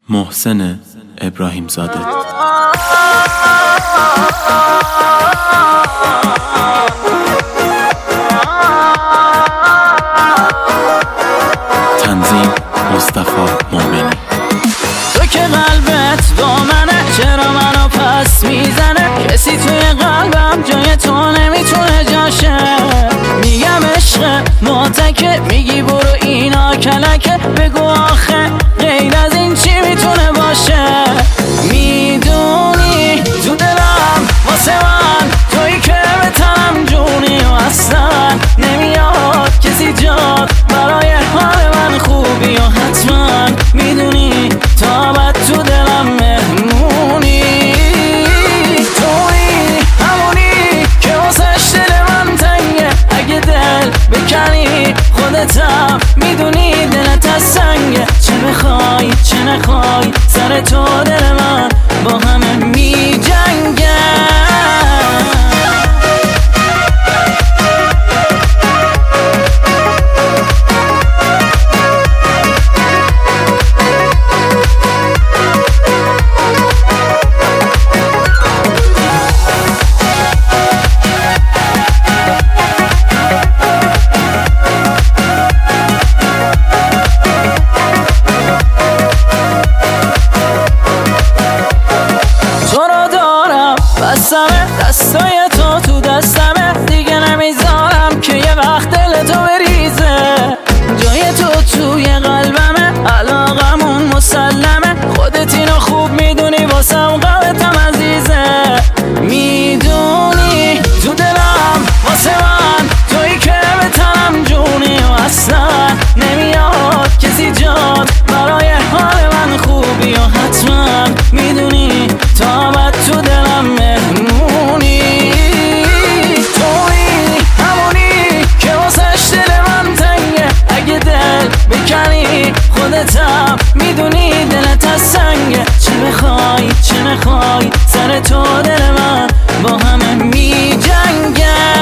محسن ابراهیم زاده. تنظیم مصطفی مومنی. تو که قلبت با منه، چرا منو پس میزنه؟ کسی توی قلبم جای تو نمیتونه جاشه. میگم عشق ماتکه، میگی برو اینا کلکه. بگو آخه غیر از این چی میتونه باشه؟ میدونی تو دلم واسه من تویی که به تنم جونی و اصلا نمیاد کسی جاد برای حال من خوبی. و حتما میدونی تا بعد تو دلم مهمونی. تویی همونی که واسش دل من تنگه، اگه دل بکنی خودتم میدونی دلت از سنگه. چه بخوای چه نخوای سر تو دل من با همه می جنگه. دستای تو دستمه، دیگه نمیذارم که یه وقت دل تو بریزه. جای تو توی قلبمه، علاقمون مسلمه. خودت اینو خوب میدونی واسم قلبتم عزیزه. میدونی تو دلم واسه من تویی که به تنم جونی و اصلا نمیاد کسی جاد برای حال من خوبی. و حتما میدونی تا بعد تو دلم مهمونی. تویی همونی که واسش دل من تنگه، اگه دل بکنی خودتم میدونی دلت از سنگه. چه بخوای چه نخوای سر تو دل من با همه می جنگه.